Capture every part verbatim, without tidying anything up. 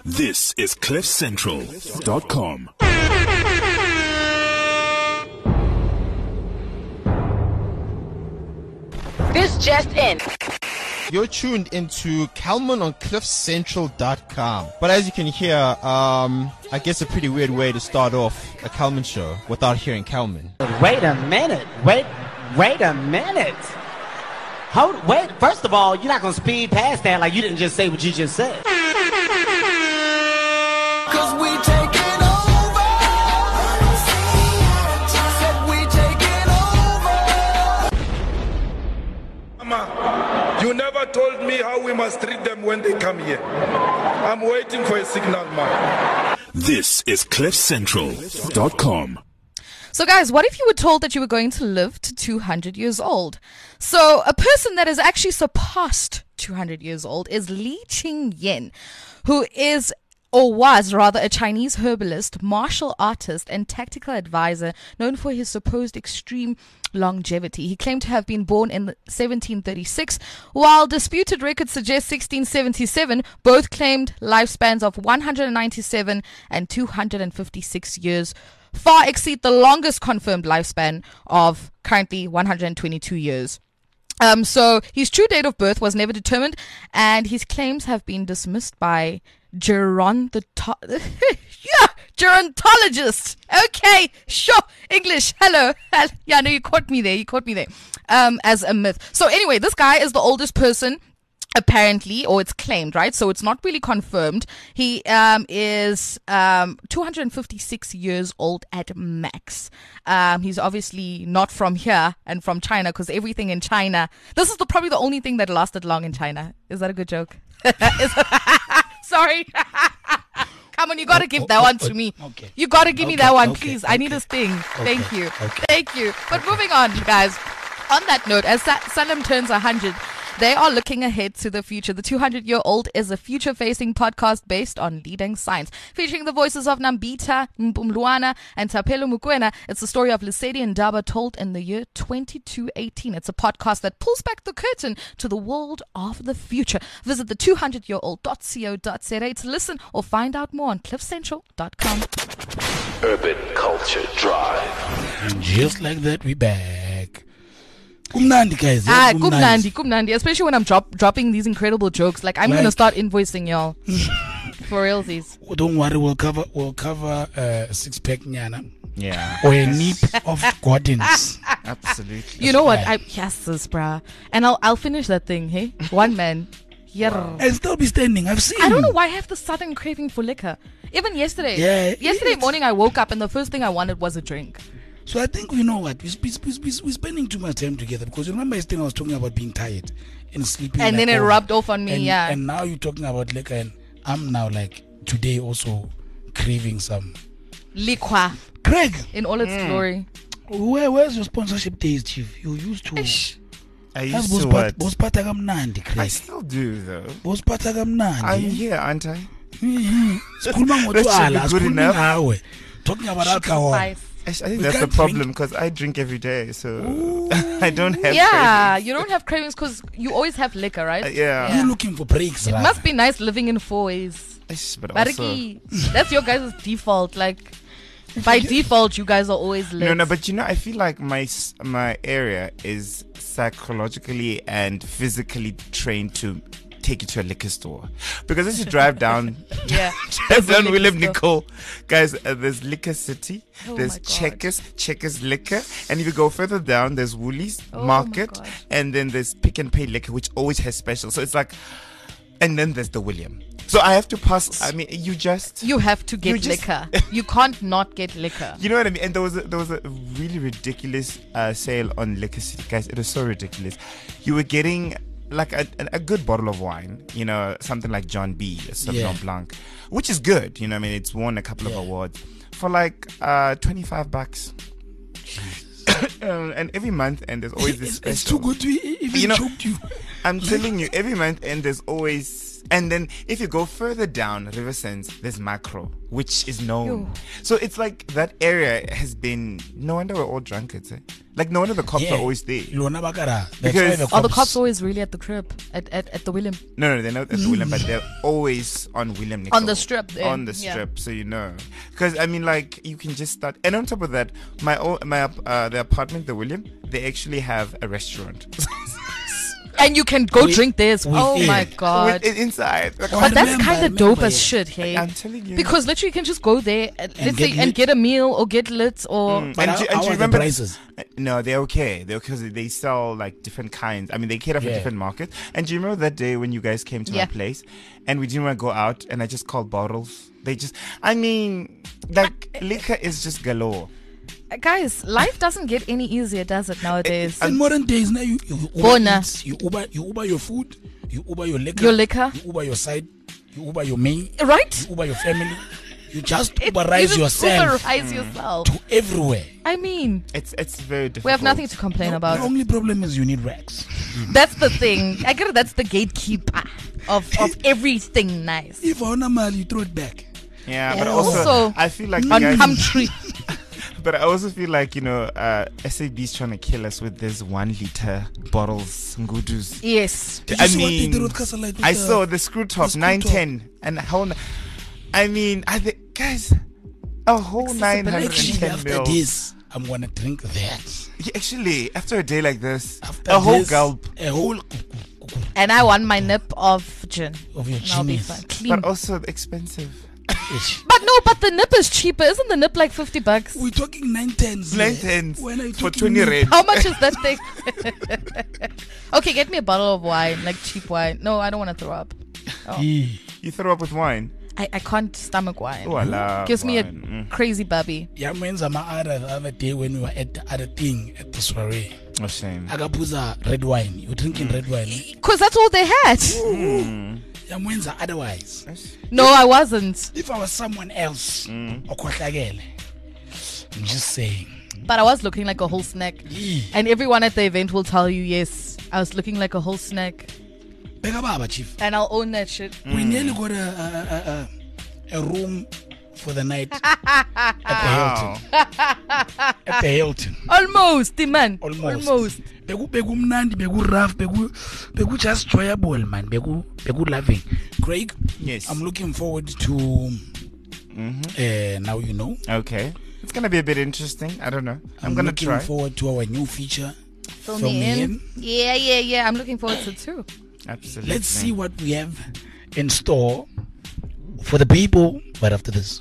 This is cliff central dot com. This just in. You're tuned into Calman on cliff central dot com. But as you can hear, um, I guess a pretty weird way to start off a Calman show without hearing Calman. Wait a minute. Wait, wait a minute. Hold, wait. First of all, you're not gonna speed past that like you didn't just say what you just said. Cause we taking over. Said we taking over. Mama, you never told me how we must treat them when they come here. I'm waiting for a signal, man. This is cliff central dot com. So guys, what if you were told that you were going to live to two hundred years old? So a person that has actually surpassed two hundred years old is Li Qingyan, who is or was rather a Chinese herbalist, martial artist, and tactical advisor known for his supposed extreme longevity. He claimed to have been born in seventeen thirty-six, while disputed records suggest sixteen seventy-seven. Both claimed lifespans of one hundred ninety-seven and two hundred fifty-six years, far exceed the longest confirmed lifespan of currently one hundred twenty-two years. Um, so his true date of birth was never determined, and his claims have been dismissed by geronto- yeah, gerontologists. Okay, sure. English. Hello. Yeah, no, you caught me there. You caught me there. Um, as a myth. So anyway, this guy is the oldest person, apparently, or it's claimed, right? So it's not really confirmed. He um, is um, two hundred fifty-six years old at max. Um, he's obviously not from here and from China, because everything in China, this is the, probably the only thing that lasted long in China. Is that a good joke? Is, sorry. Come on, you got to give that one to me. Okay. You got to give Okay, me that one, okay, please. okay. I need a sting. Okay, Thank you. okay. Thank you. But moving on, guys. On that note, as Sa- Sanlam turns one hundred, they are looking ahead to the future. The two hundred year old is a future-facing podcast based on leading science, featuring the voices of Nambita Mpumluana and Tapelo Mukwena. It's the story of Lesedi and Daba told in the year twenty-two eighteen. It's a podcast that pulls back the curtain to the world of the future. Visit the two hundred year old dot co dot za to listen or find out more on cliff central dot com. Urban Culture Drive. And just like that, we back. Kumnandi, guys. Ah, yeah, kumnandi, kumnandi. Especially when I'm drop, dropping these incredible jokes. Like, I'm Like- going to start invoicing y'all. For realsies. Oh, don't worry, we'll cover we'll cover uh, a six pack nyana Yeah. or a nip of Gordon's. Absolutely. You know what? right. I yes, sis, bruh. And I'll I'll finish that thing, hey? One man. Yeah. And still be standing. I've seen. I don't know why I have the sudden craving for liquor. Even yesterday. Yeah, Yesterday it's- morning I woke up and the first thing I wanted was a drink. So I think we know what we we we we we're spending too much time together, because you remember yesterday I was talking about being tired and sleeping, And like then it over. rubbed off on me, and, yeah. And now you're talking about liquor, and I'm now like today also craving some. Liquor Craig, in all its glory. where where's your sponsorship days, Chief? You used to. Ish. I Yazi used to bosiphatha- what? bosiphatha kamnandi, I Craig. still do, though. Bosiphatha kamnandi. I'm here, aren't I? Mhm. Sikhuluma That should ngotshwala, be good sikhulumi enough. ngawe. Talking about alcohol. Spice. I, I think We that's the can't problem, drink- because I drink every day, so I don't have Yeah, cravings. you don't have cravings because you always have liquor, right? Uh, yeah. You're looking for breaks, It right? must be nice living in four ways. Ish, But also, Bariki, that's your guys' default. Like, by default, you guys are always lit. no, no, but you know, I feel like my s- my area is psychologically and physically trained to take you to a liquor store, because as you drive down, Yeah. drive There's a down liquor Willem store. Nicole, guys, uh, there's Liquor City, Oh there's my God. Checkers, Checkers Liquor, and if you go further down, there's Woolies Oh my Market, God. and then there's Pick and Pay Liquor, which always has specials. So it's like, and then there's the William. So I have to pass. I mean, you just. You have to get You just- liquor. You can't not get liquor. You know what I mean? And there was a, there was a really ridiculous uh, sale on Liquor City, guys. It was so ridiculous. You were getting like a, a, a good bottle of wine, you know, something like John B, a Sauvignon Yeah. Blanc, which is good. You know, what I mean, it's won a couple Yeah. of awards for like uh, twenty-five bucks. um, and every month, and there's always this It's, it's special. too good to e- even You know- choke you. I'm telling you, every month, and there's always And then if you go further down River Sands, there's Macro, which is known. Yo. So it's like that area has been. No wonder we're all drunkards. Eh? Like no wonder the cops Yeah. are always there. Lona Bakara. That's Because- why the Are the cops always really at the crib at at, at the William? No, no, they're not at the William, but they're always on William Nicol. On the strip there. On the Yeah. strip, so you know. Because I mean, like you can just start. And on top of that, my o- my uh, the apartment, the William, they actually have a restaurant. And you can go We- drink there. as- we Oh did. my god! With it inside. Like, Oh, But that's remember, kind of remember, dope as yeah. shit, hey? I'm telling you. Because literally you can just go there, and, let's get say, and lit. get a meal or get lit or. Mm. But And how, do- and how do you are remember- the prices? No, they're okay. They're because they sell like different kinds. I mean, they cater for Yeah. different markets. And do you remember that day when you guys came to Yeah. my place and we didn't want to go out and I just called bottles? They just, I mean, like liquor is just galore. Guys, life doesn't get any easier, does it nowadays? In modern days now, you, you Uber Bona. eats, you Uber, you Uber your food, you Uber your liquor, Your liquor. you Uber your side, you Uber your main, Right? you Uber your family. You just It- Uberize you just yourself Uberize yourself. to everywhere. I mean, It's it's very difficult. we have nothing to complain The about. only problem is you need racks. That's the thing. I get it. That's the gatekeeper of, of everything nice. If on a mile, you throw it back. Yeah, but Yeah. also, Also, I feel like you On guys, country. but I also feel like you know, uh, S A B's trying to kill us with this one liter bottles, ngudus. Yes. Did you I see what they mean, did with Castle Light with I the- saw the screw top the screw nine top? ten and how. n- I mean, I think guys, a whole nine hundred and Actually, ten after mil. this, I'm gonna drink that. Yeah, actually, after a day like this, After a whole this, gulp. a whole And I want my nip of gin. of your And I'll be genius. fine. Clean. But also expensive. Ish. But no, but the nip is cheaper. Isn't the nip like fifty bucks? We're talking nine tens. Nine yeah. tens When are you for talking twenty nine- rand. How much is that thing? Okay, get me a bottle of wine, like cheap wine. No, I don't want to throw up. Oh. Yeah. You throw up with wine. I, I can't stomach wine. Oh, I love Gives me a wine. Mm. crazy bubby. Yeah, means I'm other the other day when we were at the other thing at the soiree. Mm. Oh, shame. I got put a red wine. You drinking red wine? eh? Because that's all they had. Yeah, means otherwise. No, I wasn't. If I was someone else, Mm. okhohlakele. I'm just saying. But I was looking like a whole snack. Yeah. And everyone at the event will tell you, yes, I was looking like a whole snack. Bega baba, chief. And I'll own that shit. We nearly got a a, a, a, a room for the night at the Wow. Hilton. At the Hilton. Almost, the man. Almost. Almost. Beku beku mnandi, beku rough, beku beku just enjoyable, man. Beku beku loving. Craig, Yes. I'm looking forward to. Uh, now you know. Okay. It's gonna be a bit interesting. I don't know. I'm, I'm gonna looking try. forward to our new feature. Fill Fill me me in. in. Yeah, yeah, yeah. I'm looking forward to it too. Absolutely. Let's see what we have in store for the people right after this.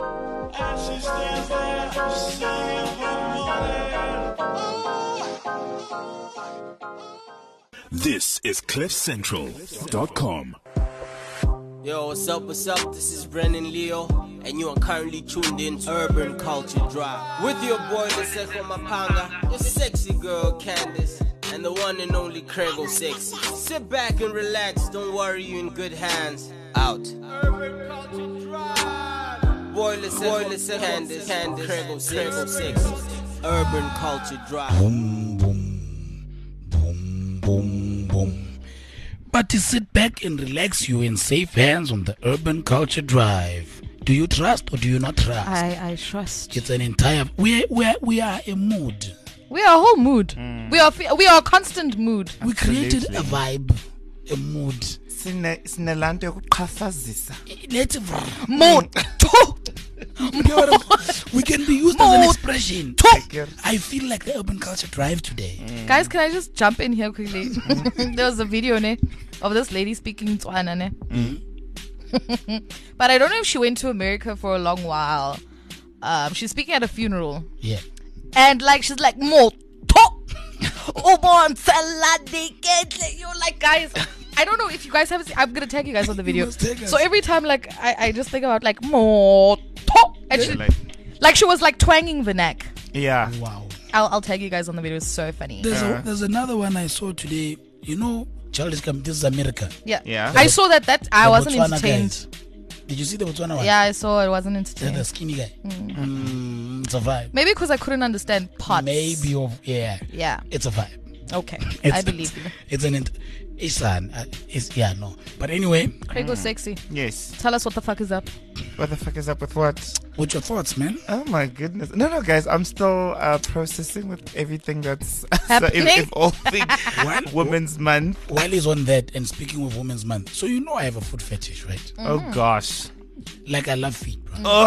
This is cliff central dot com. Yo, what's up, what's up? This is Brennan Leo, and you are currently tuned in to Urban Culture Drive. With your boy, Leseko Mapanga, your sexy girl, Candace, and the one and only Craigo Sexy. Sit back and relax, don't worry, you in good hands. Out. Urban Culture Drive. Boy, Leseko, Leseko, Candace, Candace, Craigo Sexy. Urban Culture Drive. Boom, boom, boom, boom, boom. But to sit back and relax, you in safe hands on the Urban Culture Drive. Do you trust or do you not trust? I, I trust. It's an entire. We we are, we are a mood. We are a whole mood. We are fe- we are a constant mood. We created a Absolutely. vibe, a mood. Sine- sinelanto yokuqhafazisa. Let's Mood. You know what I'm- we can be used as an Mood. expression. Like, I feel like the Urban Culture Drive today. Guys, can I just jump in here quickly? There was a video ne, of this lady speaking Tswana. Ne? But I don't know if she went to America for a long while. Um, she's speaking at a funeral. Yeah. And like she's like mo Ubon saladi ketle. You're like, guys, I don't know if you guys haven't seen, I'm gonna tag you guys on the video. must tag us. So every time like I, I just think about like mo and she, like, like she was like twanging the neck. yeah. Wow. I'll I'll tag you guys on the video. It's so funny. There's Uh. a, there's another one I saw today. You know, Childish Gambino. This is America. Yeah. Yeah. I saw that that I The wasn't Botswana entertained. guys. Did you see the Botswana one? Yeah, I saw it wasn't The, entertained. the skinny guy. Mm, it's a vibe. Maybe because I couldn't understand parts. Maybe of yeah. Yeah. It's a vibe. Okay. It's, I believe you. It's an. Int- Isan, uh, is yeah no. But anyway, Craig was sexy. Yes. Tell us what the fuck is up. What the fuck is up with what? what's your thoughts, man? Oh my goodness. No, no, guys, I'm still uh, processing with everything that's so Happening? if, if all things What? Women's Month. While he's on that and speaking of Women's Month, so you know I have a foot fetish, right? Oh gosh. Like I love feet, bro. Oh.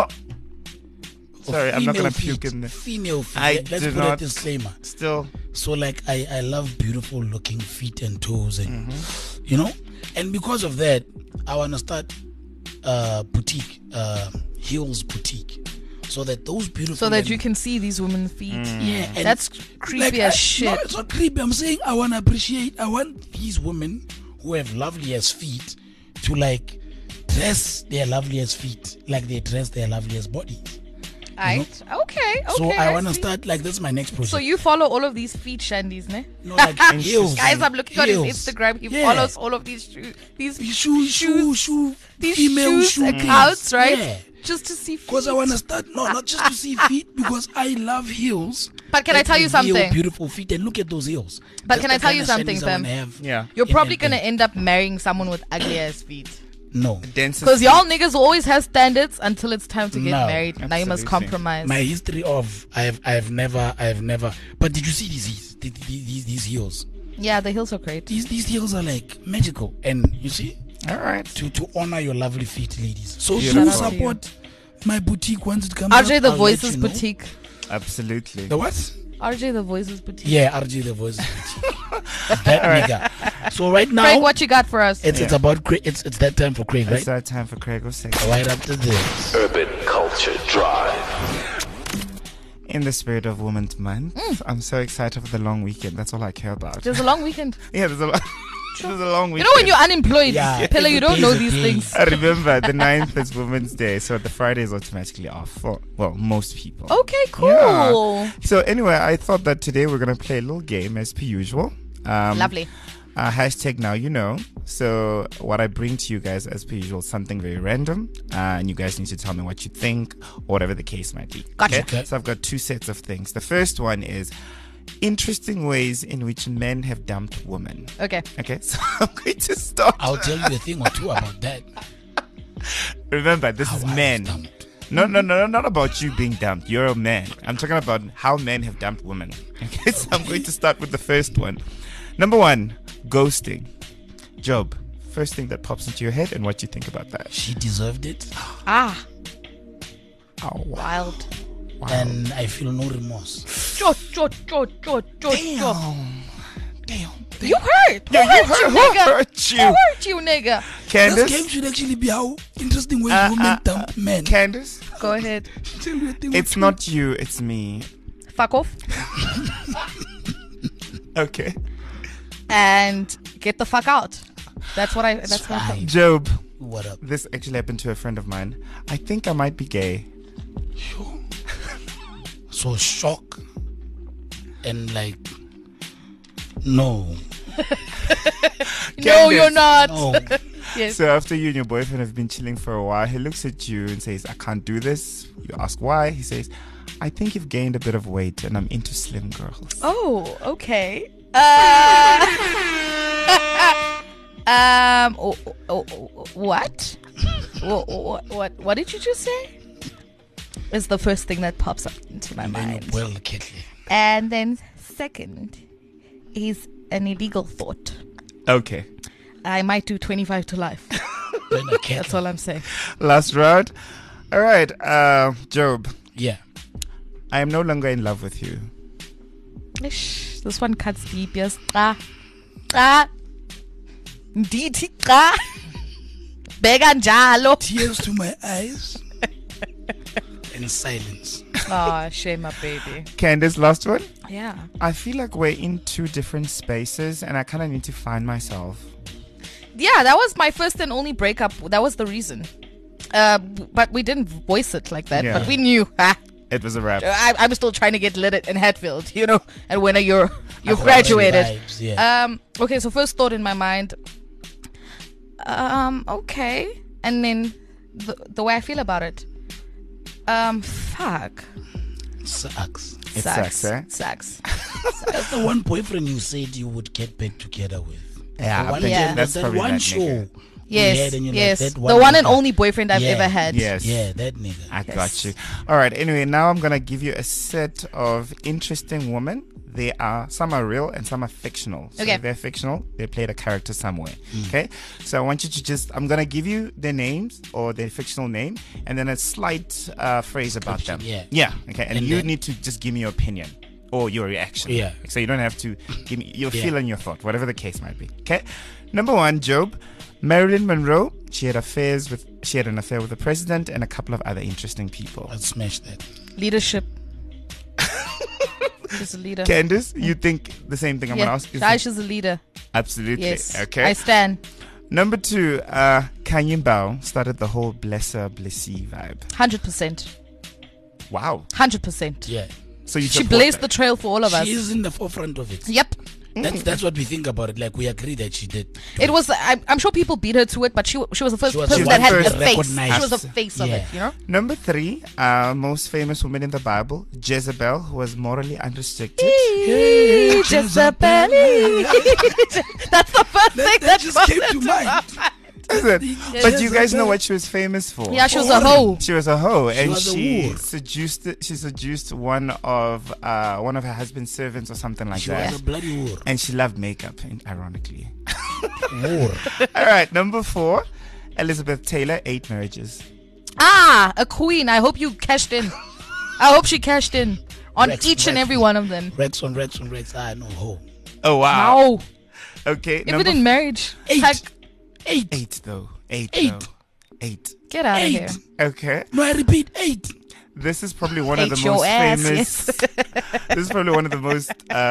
Or Sorry, I'm not female gonna puke feet. in there. Female feet. I Let's do put not- a disclaimer. Still. So like I, I love beautiful looking feet and toes and Mm-hmm. you know, and because of that, I want to start uh boutique, uh heels boutique, so that those beautiful So that and- you can see these women's feet. yeah, and That's creepy like, as I- shit. No, it's not creepy. I'm saying I want to appreciate. I want these women who have lovely as feet to like dress their lovely as feet like they dress their lovely as bodies. Right? Okay, okay. so I want to see. start like that's my next project. So you follow all of these feet shandies, ne? no, like heels, Guys, I'm looking on his heels. Instagram. He Yeah. follows all of these shoes, these shoe, shoe, shoe, these female shoes shoe accounts, right? Yeah. Just to see feet. Because I want to start, no, not just to see feet, because I love heels. But can I that tell you reveal something? Beautiful feet, and look at those heels. But That's can the I tell kind you of something, shandies I fam? wanna have. Yeah. You're in probably everything. gonna end up marrying someone with ugly ass feet. No. Densest. Because y'all niggas will always have standards until it's time to get No, married. Now you must absolutely. compromise. My history of I have I have never I have never. But did you see these heels? These these, these heels? Yeah, the heels are great. These these heels are like magical, and you see, All right. to to honor your lovely feet, ladies. So Beautiful. do Shout out to support my boutique once it comes. R J up, the I'll let Voices you know. Boutique. Absolutely. The what? R J the Voices Boutique. Yeah, R J the Voices Boutique. That nigga. So right now, Craig, what you got for us? it's it's Yeah. about Craig. It's it's that time for Craig, It's right? that time for Craig Osek. Right after this. Urban Culture Drive. In the spirit of Women's Month, I'm so excited for the long weekend. That's all I care about. There's a long weekend. yeah, there's a lot. There's a long You weekend. know when you're unemployed, Yeah. Pilla, you don't know these things. I remember the ninth is Women's Day, so the Friday is automatically off for, well, most people. Okay, cool. Yeah. So anyway, I thought that today we're going to play a little game as per usual. Um, Lovely. Uh, hashtag now you know. So what I bring to you guys as per usual, something very random, uh, and you guys need to tell me what you think, or whatever the case might be. Gotcha. Okay. So I've got two sets of things. The first one is interesting ways in which men have dumped women. Okay. Okay, so I'm going to start. I'll tell you a thing or two about that. Remember, this How is I was men. dumped. No, no, no, no, not about you being dumped. You're a man. I'm talking about how men have dumped women. Okay, so I'm going to start with the first one. Number one, ghosting. Job, first thing that pops into your head and what you think about that. She deserved it, Ah, Oh, wow. wild. and I feel no remorse. Cho, cho, cho, cho, cho, cho. Damn. You hurt. Yeah, Who you hurt hurt, you, who nigga? hurt you? Who hurt you, nigga? This game Candace? should actually be how interesting ways Uh, women uh, dump men. Candace? Go ahead. Tell you a thing or It's two. not you, it's me. Fuck off Okay. and get the fuck out. That's what I. That's my Fine. thing. Job, What up? this actually happened to a friend of mine. I think I might be gay. Sure. So shock and like no, No, Candace. you're not. no. Yes. So after you and your boyfriend have been chilling for a while, he looks at you and says, I can't do this. You ask why. He says, I think you've gained a bit of weight and I'm into slim girls. Oh, okay. Uh, um. Oh, oh, oh, what? what? What? What? What did you just say? Is the first thing that pops up into my And then you mind. boil the kettle. And then second is an illegal thought. Okay. I might do twenty-five to life. Then a kettle. That's all I'm saying. Last round. All right. Uh, Job, Yeah. I am no longer in love with you. Ish, this one cuts deep. Yes. Ah. Ah. Nditi ah. Bega njalo. Tears to my eyes and silence. Oh, shame my baby. Candace, last one. Yeah. I feel like we're in two different spaces and I kind of need to find myself. Yeah, that was my first and only breakup. That was the reason. Uh, b- but we didn't voice it like that. Yeah. But we knew. Ah, It was a wrap. I, I'm still trying to get lit at- in Hatfield, you know. And when you're you I've got graduated. vibes, yeah. Um. Okay. So first thought in my mind. Um. Okay. And then the the way I feel about it. Um. Fuck. Sucks. It sucks, eh? Sucks. That's the one boyfriend you said you would get back together with. Yeah, The I one- think Yeah. that's that probably one that show. nigga. we had Yes, and you're yes. like, that The one and nigga. only boyfriend I've Yeah. ever had. Yes. Yeah, that nigga. I Yes. got you. All right. Anyway, now I'm gonna give you a set of interesting women. They are some are real and some are fictional. So Okay. if they're fictional, they played a character somewhere. Okay. So I want you to just I'm gonna give you their names or their fictional name and then a slight uh, phrase about them. Description, Yeah. Okay. And, And you then- need to just give me your opinion or your reaction. Yeah. So you don't have to give me your Yeah. feel and your thought, whatever the case might be. Okay. Number one, Job. Marilyn Monroe. She had affairs with. She had an affair with the president and a couple of other interesting people. Let's smash that. Leadership. She's a leader. Candice, you think the same thing I'm yeah. gonna ask? Is Aisha's it- a leader. Absolutely. Yes. Okay. I stand. Number two, uh, Kanye Bao started the whole blesser blessee vibe. one hundred percent. Wow. one hundred percent. Yeah. So you She support blazed that. the trail for all of us. She is in the forefront of it. Yep. That's that's what we think about it. Like we agree that she did. It was. I, I'm sure people beat her to it, but she she was the first She was person the that had one the first face. recognized. She was the face of Yeah. it. You know. Number three, uh, most famous woman in the Bible, Jezebel, who was morally unrestricted. Hey, Jezebel. That's the first thing That, that, that just popped came to into mind. my- Is it? But you guys know Jezebel. what she was famous for. Yeah, she was a hoe. She was a hoe, and was a she whore. seduced. She seduced one of uh, one of her husband's servants or something like She that. was a bloody whore. And she loved makeup, and ironically. Whore. All right, number four, Elizabeth Taylor, eight marriages. Ah, a queen. I hope you cashed in. I hope she cashed in on Rex, each and Rex. every one of them. Rex on Rex on Rex. I know ho. Oh wow. Wow. Okay, Even number in marriage. Eight. Heck, Eight. eight though. Eight. Eight. Though. Eight. get out of Eight. here. Okay, No, I repeat, eight. this is probably one of Ate the your most ass, famous. This is probably one of the most uh,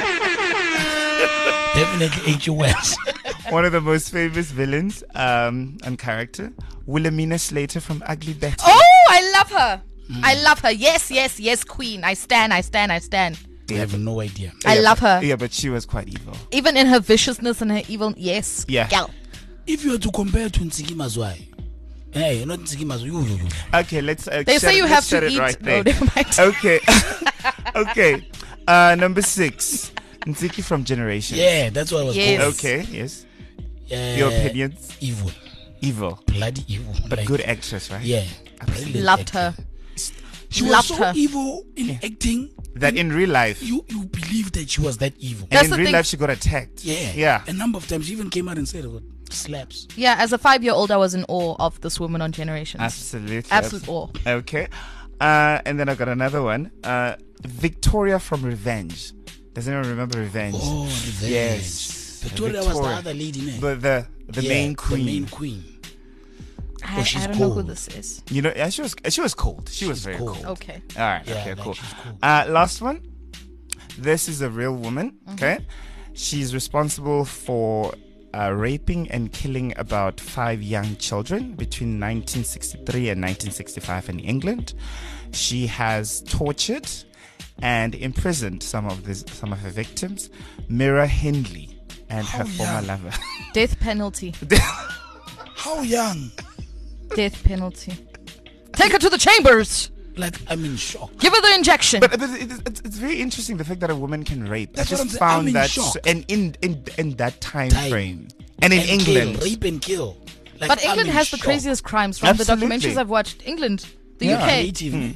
Definitely eight your ass. one of the most famous villains um, and character, Wilhelmina Slater from Ugly Betty. Oh, I love her. I love her. Yes, yes, yes, queen. I stand, I stand, I stand. I have no idea. I Yeah, love but- her. Yeah, but she was quite evil. Even in her viciousness and her evil. Yes. Yeah. Gal. If you were to compare to Ntsiki Mazwai, hey, not Ntsiki Mazwai, you, you, you. Okay, let's. Uh, They shut say it- you let's have shut to it eat. right No, there. never mind. Okay, okay. Uh, number six, Ntsiki from Generation. Yeah, that's what I was Yes. going. Okay. Yes. Uh, Your opinions? Evil. Evil, Bloody evil. but Like, good actress, right? Yeah. brilliant Loved actor. her. She was Loved so her. evil in acting. That in real life, You you believe that she was that evil. and That's in the real thing. life, she got attacked. Yeah. Yeah. A number of times she even came out and said it. Slaps. Yeah, as a five year old, I was in awe of this woman on Generations. Absolutely. Absolute awe. Okay. Uh, and then I got another one. Uh, Victoria from Revenge. Does anyone remember Revenge? Oh, revenge. Yes. Victoria, was the other lady name. The the, the Yeah, main queen. The main queen. I, she's I don't know who cold. this is. You know, yeah, she was she was cold. She was She's very cold. cold. Okay. All right. Yeah, okay. like Cool. she's cool. Uh, last one. This is a real woman. Okay. She's responsible for uh, raping and killing about five young children between nineteen sixty-three and nineteen sixty-five in England. She has tortured and imprisoned some of this, some of her victims. Mira Hindley and her former young? lover. Death penalty. How young? Death penalty. Take her to the chambers. Like, I'm in shock. Give her the injection. But, but it, it's, it's very interesting the fact that a woman can rape. That's I what just I'm saying. I'm found in that, shock. so- and in in in that time, Time. frame, and in And England, Kill, rape and kill. Like, But I'm England in has the shock. craziest crimes from Absolutely. the documentaries I've watched. England, the Yeah. U K. Native, man.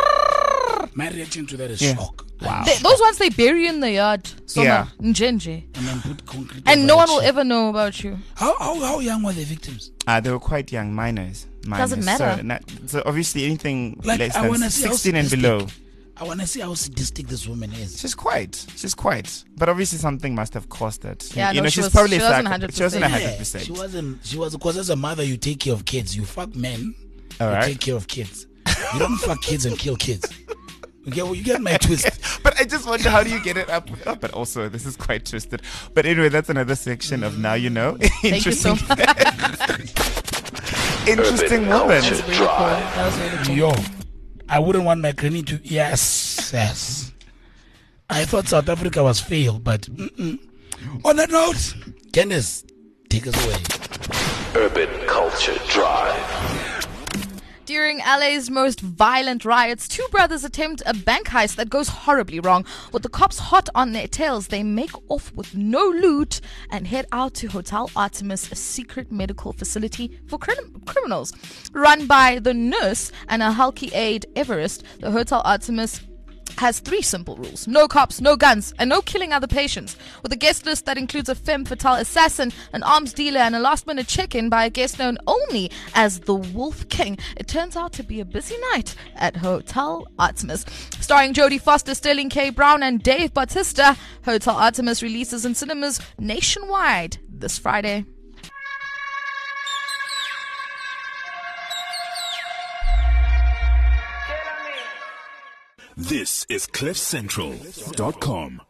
My reaction to that is Yeah. shock. Wow. They, those ones they bury in the yard. Yeah. Njenje. And then put concrete And over no that one will shit. ever know about you. How, how, how young were the victims? uh, they were quite young, minors. minors. Doesn't matter. So, not, so obviously, anything Like, less I than wanna see how sixteen and sadistic- below. I want to see how sadistic this woman is. She's quite. She's quite. But obviously, something must have caused it. Yeah, you no, know, she she's was- probably she wasn't psycho- She wasn't one hundred percent. hundred Yeah, percent. she wasn't. She was because as a mother, you take care of kids. You fuck men. All you right. take care of kids. You don't fuck kids and kill kids. You get, you get my twist. But I just wonder how do you get it up? Oh, but also, this is quite twisted. But anyway, that's another section of Now You Know. Thank you so Interesting, much. interesting woman. That was really cool. That was really cool. Yo, I wouldn't want my granny to. Yes, yes. I thought South Africa was failed, but mm-mm. On that note, Candace, take us away. Urban Culture Drive. Do you During L A's most violent riots, two brothers attempt a bank heist that goes horribly wrong. With the cops hot on their tails, they make off with no loot and head out to Hotel Artemis, a secret medical facility for crim- criminals. Run by the nurse and a hulky aide Everest, the Hotel Artemis has three simple rules: no cops, no guns, and no killing other patients. With a guest list that includes a femme fatale assassin, an arms dealer, and a last minute check-in by a guest known only as the Wolf King, it turns out to be a busy night at Hotel Artemis. Starring Jodie Foster, Sterling K. Brown, and Dave Bautista, Hotel Artemis releases in cinemas nationwide this Friday. This is cliff central dot com.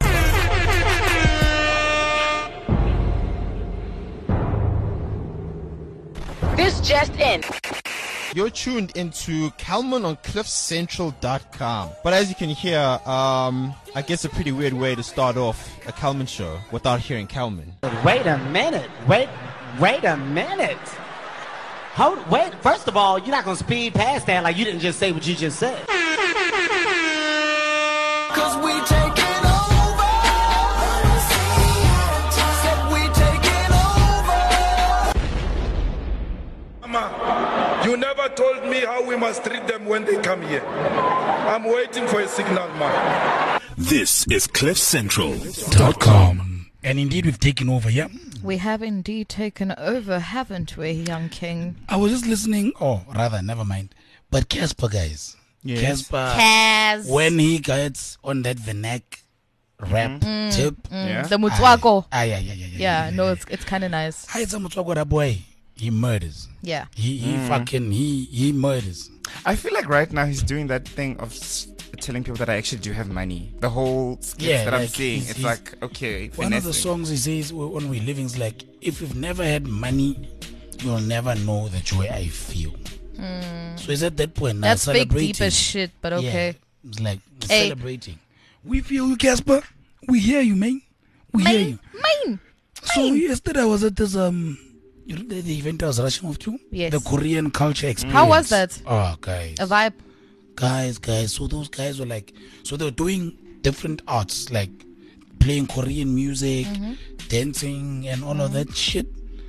This just in. You're tuned into Calman on cliff central dot com. But as you can hear, um, I guess a pretty weird way to start off a Calman show without hearing Calman. Wait a minute. Wait, wait a minute. Hold, wait. First of all, you're not gonna speed past that like you didn't just say what you just said. Cause we taking over. Said we taking over. Mama, you never told me how we must treat them when they come here. I'm waiting for a signal, man. This is cliff central Dot com. And indeed, we've taken over, yeah? We have indeed taken over, haven't we, young king? I was just listening, or rather, never mind. But Casper, guys. Yes. Casper, Kaz. when he gets on that Venak rap Mm, tip, Yeah. The Mutswako. ah, yeah, yeah, yeah, yeah, Yeah, no, it's it's kind of nice. Hi, it's a Mutswako, that boy. He murders. Yeah. He he fucking he he murders. I feel like right now he's doing that thing of s- telling people that I actually do have money. The whole skits Yeah, that I'm like seeing, he's- it's he's- like, okay, One of the finessing. songs he says when we're living is like, if you've never had money, you'll never know the joy I feel. So it's at that point now. That's big, celebrating. deep as shit, but okay. Yeah, it's like we're Hey. celebrating. We feel you, Casper. We hear you, man. We hear you. Mine. So yesterday I was at this um, you know the, the event I was rushing off to. Yes. The Korean culture experience. How was that? Oh, guys. A vibe. guys, guys. So those guys were like, so they were doing different arts, like playing Korean music, Mm-hmm. dancing, and all of that shit.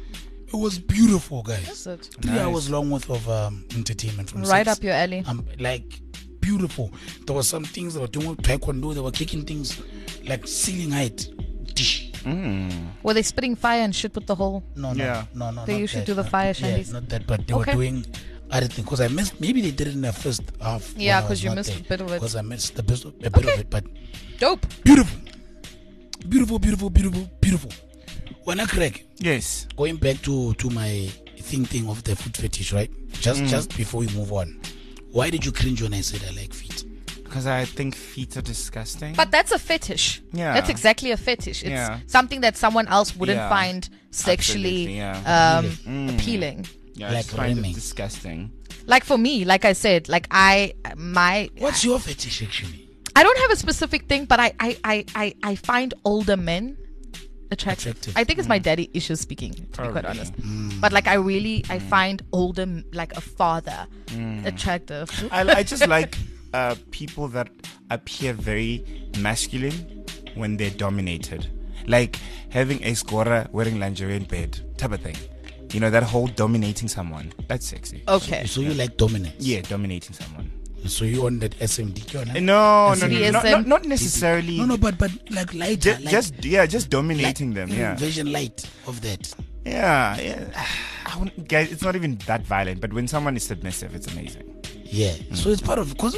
It was beautiful, guys. That's it. Three hours long worth of um, entertainment from Right six. up your alley. Um, like beautiful. There were some things they were doing with taekwondo. They were kicking things like ceiling height. Dish. Were they spitting fire and shit with the hole? No, no, Yeah. no, no. They not usually that. do the Not- fire yeah, shandies. not that, but they Okay. were doing other things. Because I missed. Maybe they did it in the first half. Yeah, 'cause you missed a bit of it. Because I missed a bit, a bit of it, but Dope. beautiful, beautiful, beautiful, beautiful, beautiful. When I Craig, Yes. going back to to my thing thing of the foot fetish, right? Just just before we move on, why did you cringe when I said I like feet? Because I think feet are disgusting. But that's a fetish. Yeah. That's exactly a fetish. It's Yeah. something that someone else wouldn't Yeah. find sexually Absolutely, yeah. um, appealing. yeah, I like just find rimming. it disgusting. Like for me, like I said, like I, my, What's your fetish actually? I don't have a specific thing, but I, I, I, I, I find older men attractive. Attractive. I think it's my daddy issues speaking, to be quite Probably. honest. But like I really, I find older, m- like a father, attractive. I, I just like uh, people that appear very masculine when they're dominated. Like having a scorer wearing lingerie in bed type of thing. You know, that whole dominating someone. That's sexy. Okay. So you like dominance? Yeah, dominating someone. So you on that S M D? you on that? No, no, no, B no, S not, M? not, not necessarily. No, no, but but like lighter, Ju- like, just yeah, just dominating like, them. Yeah, Vision light of that. yeah, yeah. I wouldn't, guys, it's not even that violent, but when someone is submissive, it's amazing. Yeah. So it's part of because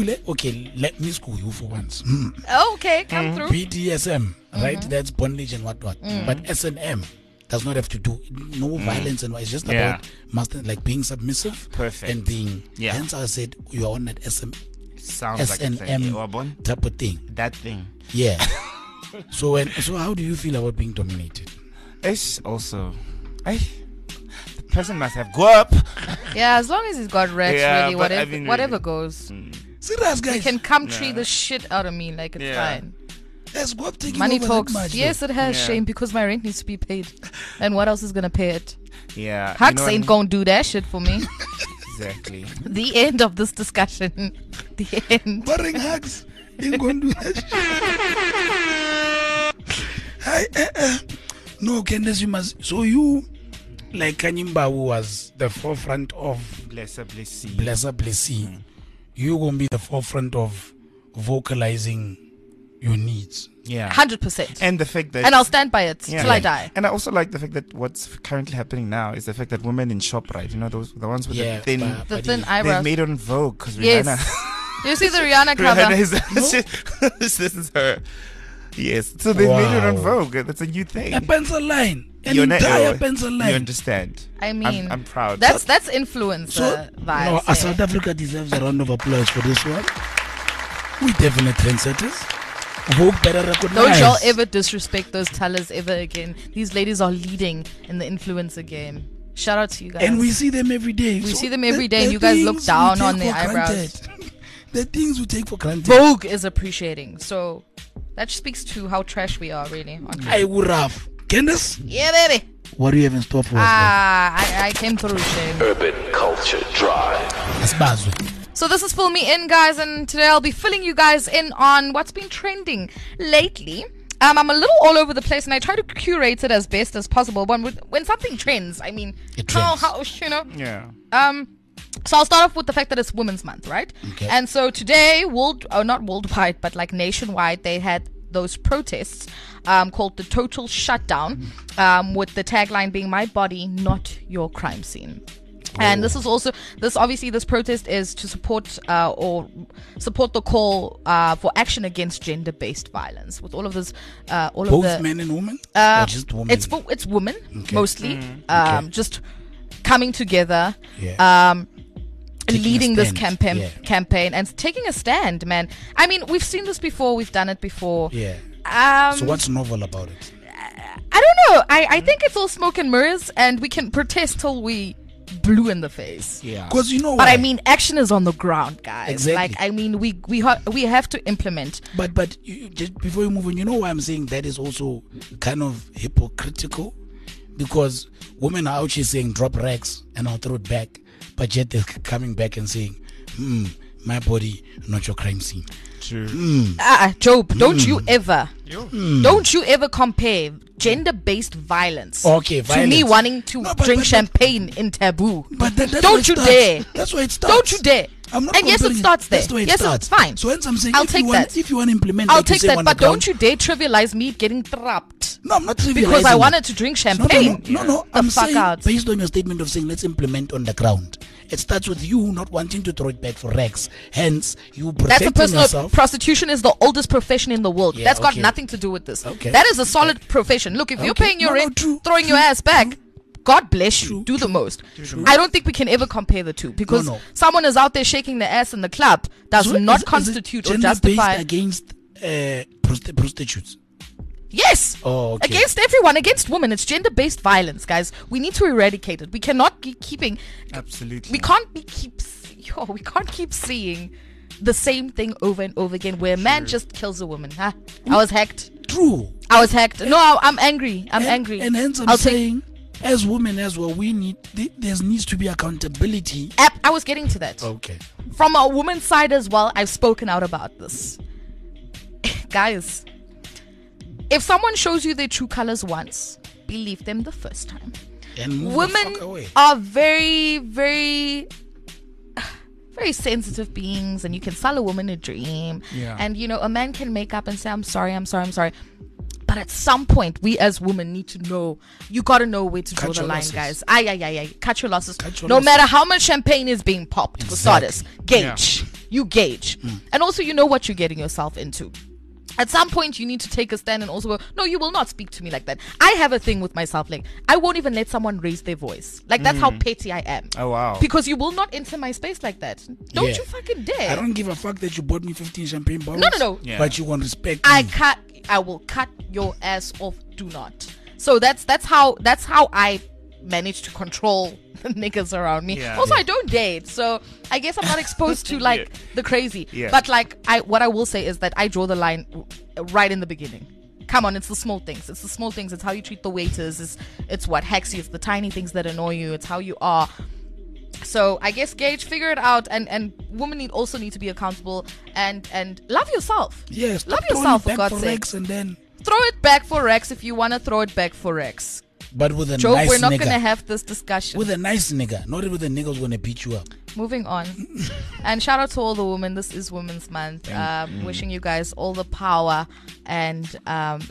okay, let me school you for once. Mm. Okay, come through. B D S M, right? That's bondage and whatnot. But S and M does not have to do no violence and what- it's just Yeah. about master like being submissive, Perfect. and being. Yeah. Hence, I said you are on that S M Sounds S like a and thing. M Yeah, Wabon? type of thing. That thing. Yeah. so when so how do you feel about being dominated? It's also, I. The person must have go up. Yeah, as long as he's got rats, Yeah, really, but I whatever, mean, whatever really. goes. Serious guys. He can come tree the shit out of me, like it's Yeah. fine. Let's go up taking Money over talks. That much, Yes, it has Yeah. shame because my rent needs to be paid. And what else is gonna pay it? Yeah. Hux you know ain't what? gonna do that shit for me. Exactly. The end of this discussion. The end. Boring hugs. Ain't gonna do that. Hi, uh, uh. No, Candace, you must. So you, like Kanyimba, who was the forefront of Blessa Blessy. Blessa Blessy, mm. you gonna be the forefront of vocalizing your needs. Yeah, one hundred percent. And the fact that, and I'll stand by it yeah. till I die. And I also like the fact that what's currently happening now is the fact that women in ShopRite, you know, those the ones with yeah, the thin, but, the but thin he, eyebrows, they made on Vogue because yes. Rihanna. You see the Rihanna cover? Rihanna is, no? this is her. Yes, so they wow. made it on Vogue. That's a new thing. A pencil line, an You're entire not, pencil line. You understand? I mean, I'm, I'm proud. That's that's influencer so, vibes. No, yeah. South Africa deserves a round of applause for this one. We definitely trendsetters. Vogue better recognize. Don't y'all ever disrespect those tellers ever again. These ladies are leading in the influencer game. Shout out to you guys. And we see them every day. We so see them every the, day, the and you guys look down on their eyebrows. The things we take for granted. Vogue is appreciating. So that speaks to how trash we are, really. On I would have. Candace? Yeah, baby. What do you have in store for us? Ah, I, I came through, Shane. Urban Culture Drive. Asbazo. So this is Fill Me In, guys, and today I'll be filling you guys in on what's been trending lately. Um, I'm a little all over the place, and I try to curate it as best as possible. But when, when something trends, I mean, it how, trends. how, you know? Yeah. Um, so I'll start off with the fact that it's Women's Month, right? Okay. And so today, world, oh, not worldwide, but like nationwide, they had those protests um, called the Total Shutdown, um, with the tagline being "My body, not your crime scene." And this is also this obviously this protest is to support uh, or support the call uh, for action against gender-based violence. With all of this, uh, all Both of the men and women, uh, or just women? It's for, it's women Okay. mostly, Mm. um, Okay. just coming together, Yeah. um, Taking a leading this stand. campaign Yeah. campaign and taking a stand. Man, I mean, we've seen this before. We've done it before. Yeah. Um, So what's novel about it? I don't know. I, I think it's all smoke and mirrors, and we can protest till we blue in the face. Yeah. Because you know But why? I mean, action is on the ground, guys. Exactly. Like, I mean, we we ha- we have to implement. But but you, you- just before you move on, you know why I'm saying that is also kind of hypocritical, because women are out here saying drop racks and I'll throw it back, but yet they're coming back and saying, hmm, my body, not your crime scene. True. Ah, Job, don't Mm. you ever, don't you ever compare gender-based violence Okay, to me violence. wanting to No, but- drink but- champagne in Taboo. But that, that's Don't where it you starts. dare. That's where it starts. Don't you dare. I'm not And yes, it comparing starts there. That's the way it Yes, starts. it's fine. So hence I'm saying, I'll if take you want, that. if you want to implement, I'll like you take say that, on but the ground- don't you dare trivialize me getting trapped No, I'm not trivializing because I it. wanted to drink No, no, champagne. no, no, no. The I'm fuck saying, out. based on your statement of saying let's implement on the ground, it starts with you not wanting to throw it back for racks. Hence, you That's protecting a personal. yourself. Prostitution is the oldest profession in the world. Yeah, That's got okay. nothing to do with this. Okay. That is a solid profession. Look, if you're Okay. paying your No, no, rent, true, throwing your true, ass back, God bless you. True, Do the true, most. true. I don't think we can ever compare the two because No, no. someone is out there shaking their ass in the club does So not is- is it constitute or gender-based justify. against uh, prosti- prostitutes. Yes. Oh, okay. Against everyone, against women. It's gender-based violence, guys. We need to eradicate it. We cannot keep keeping. Absolutely. We can't be keep. Yo, we can't keep seeing the same thing over and over again, where a man just kills a woman. Huh? I was hacked. True. I was hacked. No, I, I'm angry. I'm and, angry. And hence I'm I'll take- saying, as women as well, we need th- there needs to be accountability. Ap- I was getting to that. Okay. From a woman's side as well, I've spoken out about this. Guys, if someone shows you their true colors once, believe them the first time. And move the Women fuck away. are very, very, very sensitive beings, and you can sell a woman a dream. Yeah. And you know, a man can make up and say, "I'm sorry, I'm sorry, I'm sorry." But at some point, we as women need to know. You gotta know where to Cut draw the your line, losses. guys. Aye, aye, aye, aye. Cut your losses. Cut your no losses. matter how much champagne is being popped, for Exactly. starters, gauge. You gauge, and also you know what you're getting yourself into. At some point, you need to take a stand and also go, no, you will not speak to me like that. I have a thing with myself, like, I won't even let someone raise their voice. Like, that's how petty I am. Oh, wow. Because you will not enter my space like that. Don't Yeah. you fucking dare. I don't give a fuck that you bought me fifteen champagne bottles. No, no, no. Yeah. But you want respect. I me. cut, I will cut your ass off. Do not. So that's that's how that's how I manage to control the niggas around me. Yeah. Also, Yeah. I don't date, so I guess I'm not exposed to like Yeah. the crazy. Yeah. But like, I what I will say is that I draw the line right in the beginning. Come on, it's the small things. It's the small things. It's how you treat the waiters. It's it's what hacks you. It's the tiny things that annoy you. It's how you are. So I guess Gage, figure it out, and and women need also need to be accountable and and love yourself. Yes, love yourself for God's for sake. Rex and then Throw it back for Rex if you want to throw it back for Rex. but with a Joe, nice we're not nigga. gonna have this discussion. With a nice nigga, not with a nigga who's gonna beat you up. Moving on. And shout out to all the women. This is Women's Month. Um, wishing you guys all the power and um,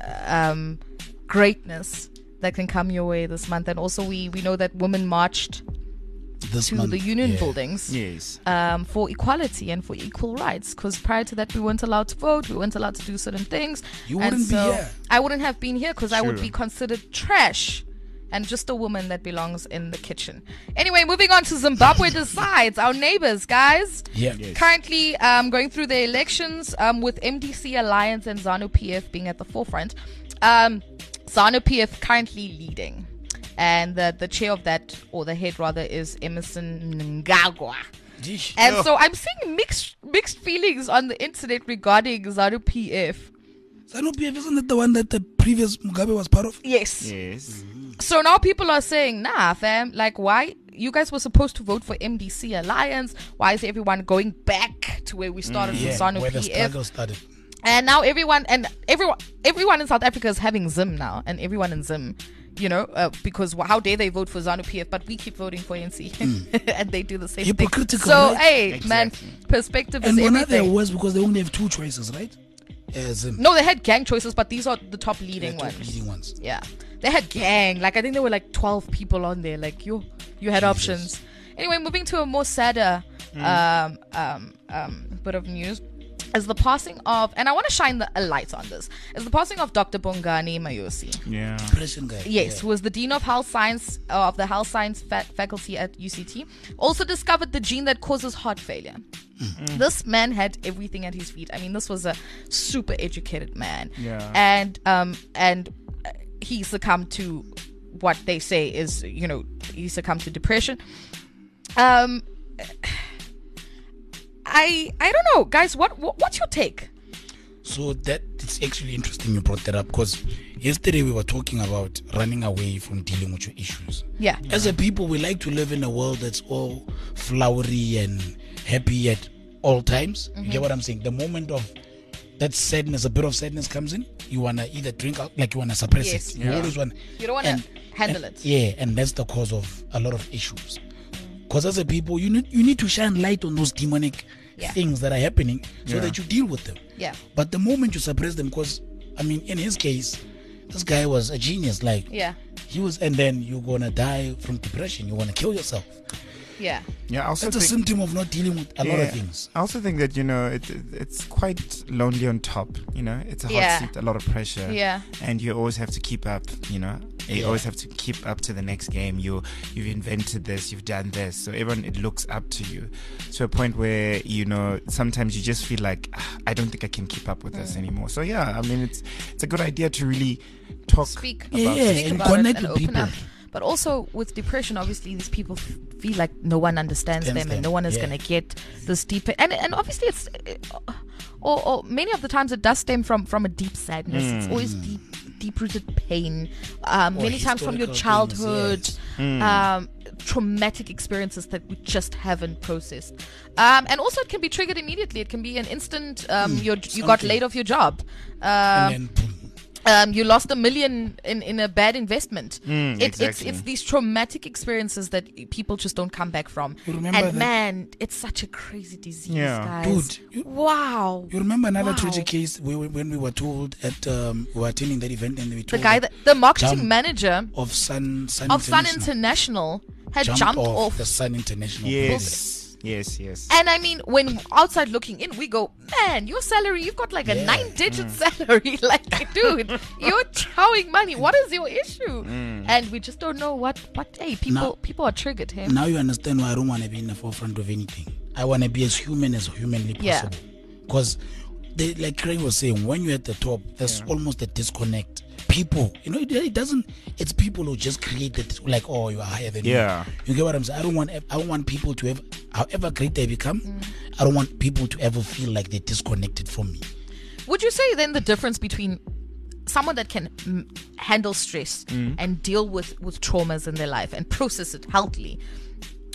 um, greatness that can come your way this month. And also, we, we know that women marched This to month, the union yeah. buildings Yes. um, for equality and for equal rights. Because prior to that, we weren't allowed to vote. We weren't allowed to do certain things. You And wouldn't be so here. I wouldn't have been here because I would True. be considered trash and just a woman that belongs in the kitchen. Anyway, moving on to Zimbabwe Decides, our neighbors, guys. Yeah. Currently um, going through the elections um, with M D C Alliance and ZANU P F being at the forefront. Um, ZANU P F currently leading. And the, the chair of that, or the head rather, is Emerson Mnangagwa. Yeesh. And so I'm seeing mixed mixed feelings on the internet regarding ZANU P F. ZANU P F, isn't it the one that the previous Mugabe was part of? Yes. Yes. So now people are saying, nah, fam, like, why? You guys were supposed to vote for M D C Alliance. Why is everyone going back to where we started with Yeah, ZANU where the P F? struggle started. And now everyone and everyone everyone in South Africa is having Zim now, and everyone in Zim, you know, uh, because wh- how dare they vote for ZANU P F, but we keep voting for N C, and they do the same Hypocritical, thing. So right? hey, man, Exactly. perspective And is one other everything. worse because they only have two choices, right? As in, No, they had gang choices, but these are the top leading the top ones. leading ones. Yeah, they had gang. Like I think there were like twelve people on there. Like you, you had options. Anyway, moving to a more sadder um, um, um, bit of news is the passing of, and I want to shine the, a light on this, is the passing of Doctor Bongani Mayosi. Yeah. Depression guy. Yes, Yeah. who was the dean of health science uh, of the health science fa- faculty at U C T. Also discovered the gene that causes heart failure. This man had everything at his feet. I mean, this was a super educated man. Yeah. And um and uh, he succumbed to what they say is, you know, he succumbed to depression. Um I I don't know, guys, what, what what's your take? So that it's actually interesting you brought that up because yesterday we were talking about running away from dealing with your issues. Yeah. As a people, we like to live in a world that's all flowery and happy at all times. You get what I'm saying? The moment of that sadness, a bit of sadness comes in, you wanna either drink out, like you wanna suppress Yes, it. You yeah. always want. You don't wanna and- handle and- it. Yeah, and that's the cause of a lot of issues. Because as a people, you need you need to shine light on those demonic Yeah. things that are happening so Yeah. that you deal with them. Yeah. But the moment you suppress them, because I mean, in his case, this guy was a genius. Like, Yeah. he was, and then you're gonna die from depression. You wanna kill yourself. Yeah. Yeah. I also That's a think, symptom of not dealing with a lot of Yeah. things. I also think that, you know, it, it- it's quite lonely on top. You know, it's a hot Yeah. seat, a lot of pressure. Yeah. And you always have to keep up. You know, you always have to keep up to the next game. You you've invented this, you've done this, so everyone it looks up to you to a point where, you know, sometimes you just feel like, "Ah, I don't think I can keep up with this anymore. So yeah, I mean, it's it's a good idea to really talk Speak about Yeah, this. speak and about connect it and with open people. up. But also with depression, obviously these people f- feel like no one understands them, Understands and no them, one is yeah. going to get this deep. And and obviously it's, uh, or, or many of the times it does stem from from a deep sadness. It's always deep deep rooted pain. Um, Or many times from your historical things, childhood. yes. Um, traumatic experiences that we just haven't processed. Um, and also it can be triggered immediately. It can be an instant. Um, you're, you got something. laid off your job. Um, And then, boom. um, you lost a million in, in a bad investment. Mm, it, It's exactly. it's these traumatic experiences that people just don't come back from. You remember And that- man, it's such a crazy disease, Yeah. guys. Dude, you- wow. You remember another Wow. tragic case we, we- when we were told at um, we were attending that event and we The told guy that the marketing jump manager of Sun Sun of Sun International International had jumped, jumped, off, off. the Sun International building. Yes, yes, yes. And I mean, when outside looking in, we go, man, your salary, you've got like a Yeah. nine-digit salary. Like, dude, you're chowing money. What is your issue? And we just don't know what, what, hey, people Now- people are triggered here. Now you understand why I don't want to be in the forefront of anything. I want to be as human as humanly Yeah. possible. Because, like Craig was saying, when you're at the top, there's almost a disconnect. People, you know, it, it doesn't. It's people who just create it. Like, oh, you are higher than Yeah. me. You get what I'm saying? I don't want. I don't want people to ever, however great they become, I don't want people to ever feel like they're disconnected from me. Would you say then the difference between someone that can mm, handle stress and deal with, with traumas in their life and process it healthily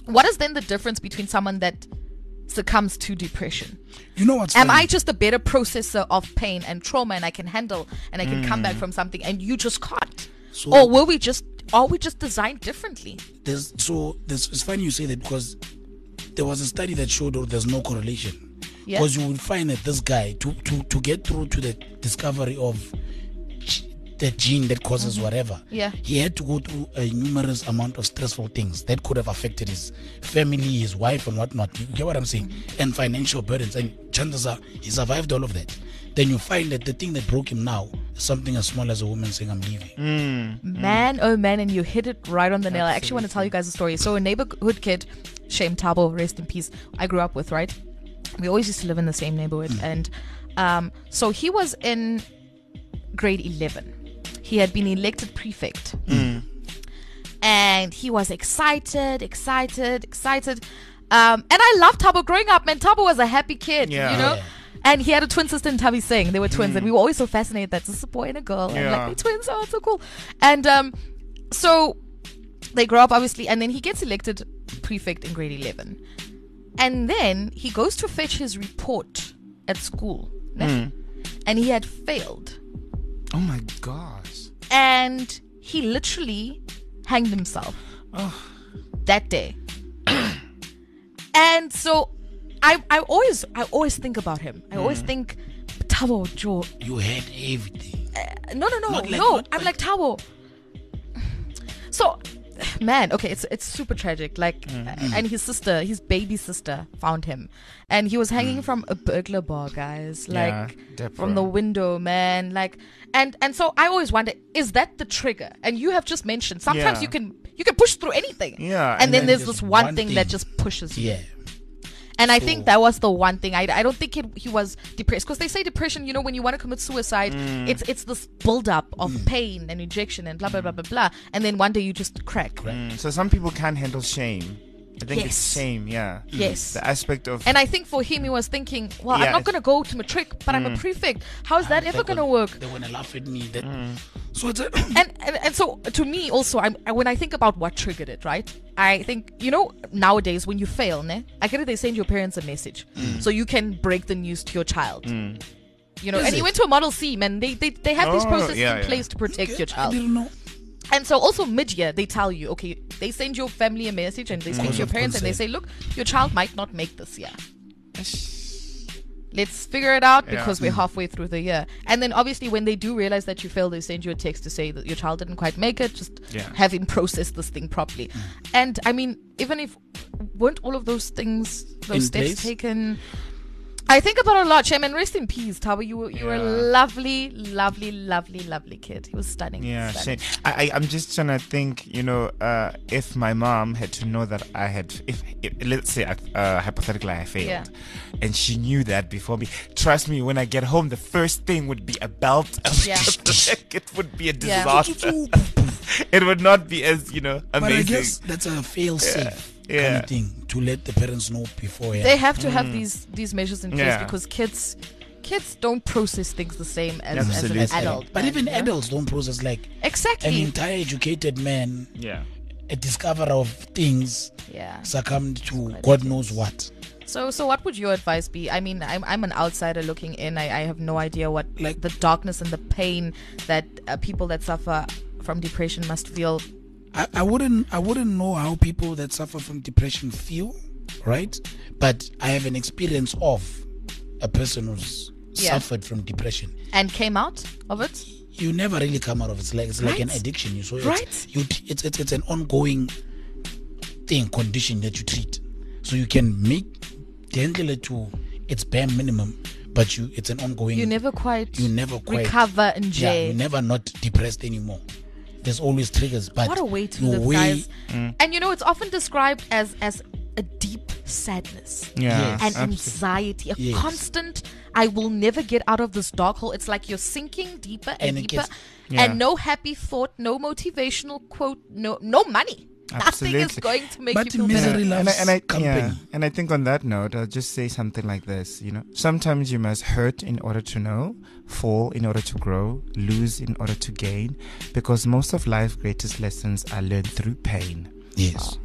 what is then the difference between someone that succumbs to depression? You know what's Am funny? I just a better processor of pain and trauma, and I can handle and I can come back from something, and you just can't? So- Or were we just are we just designed differently? There's so there's, it's funny you say that, because there was a study that showed that there's no correlation. Yeah. Because you will find that this guy, to, to, to get through to the discovery of g- the gene that causes whatever, Yeah. he had to go through a numerous amount of stressful things that could have affected his family, his wife, and whatnot. You get what I'm saying? And financial burdens. And chances are he survived all of that. Then you find that the thing that broke him now is something as small as a woman saying, I'm leaving. Man, oh man, and you hit it right on the nail. I actually want to tell you guys a story. So a neighborhood kid, Shame Tabo, rest in peace, I grew up with, right? We always used to live in the same neighborhood. And um, so he was in grade eleven. He had been elected prefect. And he was excited, excited, excited. Um, and I loved Tabo growing up, man. Tabo was a happy kid, Yeah. you know? Yeah. And he had a twin sister in Tabi Singh. They were twins, and we were always so fascinated that this is a boy and a girl. And Yeah. like, they're twins, oh, it's so cool. And um, so they grow up, obviously, and then he gets elected prefect in grade eleven. And then he goes to fetch his report at school. ne? And he had failed. Oh my gosh. And he literally hanged himself that day. And so I I always I always think about him. I always think, Tabo Joe. You had everything. No, no, no, Not like- no. not I'm like- like Tabo. So, man, okay, it's it's super tragic. Like, and his sister, his baby sister, found him, and he was hanging from a burglar bar, guys. Like Yeah, Deborah. from the window, man. Like, and and so I always wonder, is that the trigger? And you have just mentioned sometimes Yeah. you can you can push through anything. Yeah, and, and then, then there's just this one, one thing, thing. that just pushes you. Yeah. And I So- think that was the one thing. I, I don't think it, he was depressed, because they say depression, you know, when you want to commit suicide, Mm. it's it's this build-up of pain and rejection and blah, blah, blah, blah, blah. And then one day you just crack. Mm, so some people can't handle shame. I think it's Yes. shame, yeah. Yes. The aspect of And I think for him, he was thinking, well, Yeah, I'm not it's- going to go to matric, but I'm a prefect. How is that ever They're going to gonna- work? They're gonna laugh at me. That, Mm. So it's a, And, and and so to me also, I'm, I, when I think about what triggered it, right? I think, you know, nowadays when you fail, ne, I get it, they send your parents a message so you can break the news to your child. You know, Is and he it? went to a Model C, man. They they, they have these Oh, processes yeah, in yeah. place to protect your I child. didn't know. And so also mid-year, they tell you, okay, they send your family a message and they send Cause your of parents and they concern. say, look, your child might not make this year. Let's figure it out Yeah. because we're halfway through the year. And then obviously when they do realize that you failed, they send you a text to say that your child didn't quite make it. Just Yeah. have him process this thing properly. And I mean, even if weren't all of those things, those In steps place? taken, I think about it a lot. Shaman, rest in peace, Tabo. You were you were a Yeah. lovely, lovely, lovely, lovely kid. He was stunning. Yeah, stunning. shame. I, I, I'm just trying to think, you know, uh, if my mom had to know that I had, if, if let's say, I- uh, hypothetically, I failed, Yeah. and she knew that before me, trust me, when I get home, the first thing would be a belt. Yeah. It would be a Yeah. disaster. It would not be as, you know, But I amazing. guess that's a fail safe kind Yeah. of thing to let the parents know beforehand. They have to have these these measures in place Yeah. because kids kids don't process things the same as, as an Absolutely. adult. But man, even you know? adults don't process like an Exactly. entire educated man, yeah. a discoverer of things, Yeah. succumbed to quite God intense. knows what. So so what would your advice be? I mean, I'm I'm an outsider looking in. I, I have no idea what Like- the darkness and the pain that uh, people that suffer from depression must feel. I, I wouldn't I wouldn't know how people that suffer from depression feel, right? But I have an experience of a person who's Yeah. suffered from depression. And came out of it. You never really come out of it. It's like it's like an Right. addiction. You so it's, Right. you t- it's, it's it's an ongoing thing, condition that you treat. So you can make the to its bare minimum, but you it's an ongoing. You never quite you never quite recover and Yeah, jail. you're never not depressed anymore. There's always triggers, but What a way to you live, weigh- guys. And you know, it's often described as as a deep sadness. Yeah. Yes. And absolutely. anxiety, a Yes. constant, I will never get out of this dark hole. It's like you're sinking deeper and, And it deeper. gets- Yeah. And no happy thought, no motivational quote, no no money. Nothing is Absolutely. going to make But you feel misery better. and I, loves and I, company. Yeah, and I think on that note, I'll just say something like this. You know, sometimes you must hurt in order to know, fall in order to grow, lose in order to gain, because most of life's greatest lessons are learned through pain. Yes.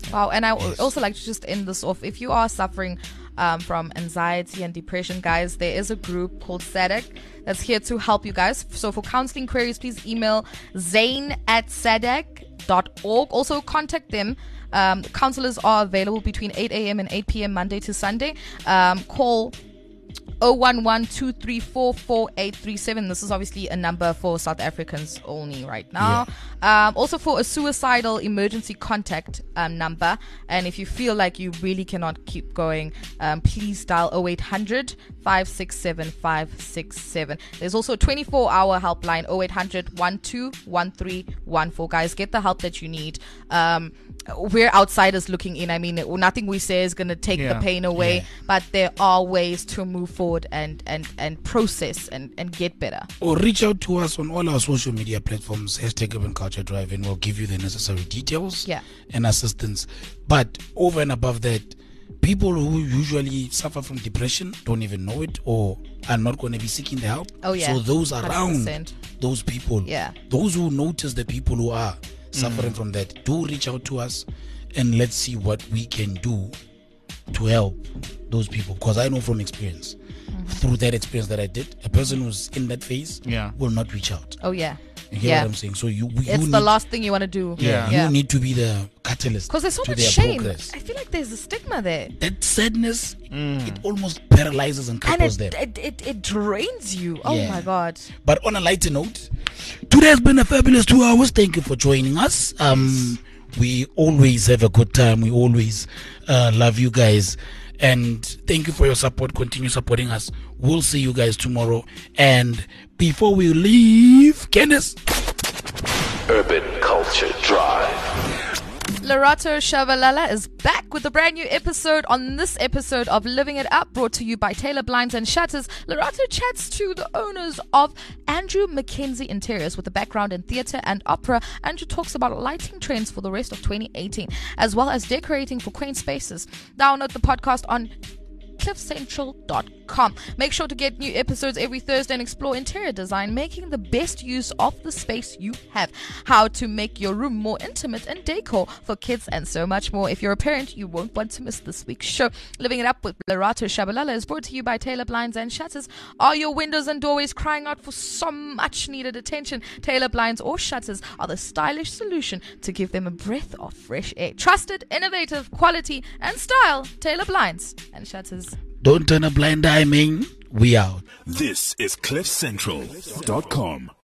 Wow, and I would also like to just end this off. If you are suffering um, from anxiety and depression, guys, there is a group called S A D C that's here to help you guys. So for counseling queries, please email zane at sadec dot org. Also contact them. Um, counselors are available between eight a.m. and eight p.m. Monday to Sunday. Um, call zero one one, two three four, four eight three seven. This is obviously a number for South Africans only right now. Yeah. Um, also for a suicidal emergency contact um, number. And if you feel like you really cannot keep going, um, please dial zero eight hundred, five six seven, five six seven. There's also a twenty-four hour helpline, zero eight hundred, one two one three one four. Guys, get the help that you need. Um, we're outsiders looking in. I mean, nothing we say is going to take Yeah. the pain away, Yeah. but there are ways to move forward and and and process and and get better. Or reach out to us on all our social media platforms, hashtag Urban Culture Drive, and we'll give you the necessary details Yeah. and assistance. But over and above that, people who usually suffer from depression don't even know it or are not going to be seeking the help. Oh, yeah. So those one hundred around percent. those people, Yeah. those who notice the people who are suffering from that, do reach out to us and let's see what we can do to help those people. Because I know from experience, through that experience that I did, a person who's in that phase Yeah. will not reach out. Oh yeah, You get yeah. what I'm saying? So you, you It's need, the last thing you want to do. yeah, yeah. you need to be the catalyst Because there's so to much their shame. progress. I feel like there's a stigma there. That sadness, it almost paralyzes and And cripples it, them. it, it, it drains you. Oh Yeah. my God. But on a lighter note, today has been a fabulous two hours. Thank you for joining us. Um, we always have a good time. We always uh, love you guys. And thank you for your support. Continue supporting us. We'll see you guys tomorrow. And before we leave, Candace. Urban Culture Drive. Lerato Shabalala is back with a brand new episode. On this episode of Living It Up, brought to you by Taylor Blinds and Shutters, Lerato chats to the owners of Andrew Mackenzie Interiors with a background in theatre and opera. Andrew talks about lighting trends for the rest of twenty eighteen, as well as decorating for quaint spaces. Download the podcast on cliff central dot com. Make sure to get new episodes every Thursday and explore interior design, making the best use of the space you have, how to make your room more intimate and decor for kids, and so much more. If you're a parent, you won't want to miss this week's show. Living It Up with Lerato Shabalala is brought to you by Taylor Blinds and Shutters. Are your windows and doorways crying out for some much needed attention? Taylor Blinds or Shutters are the stylish solution to give them a breath of fresh air. Trusted, innovative, quality and style. Taylor Blinds and Shutters. Don't turn a blind eye, man. We out. This is cliff central dot com.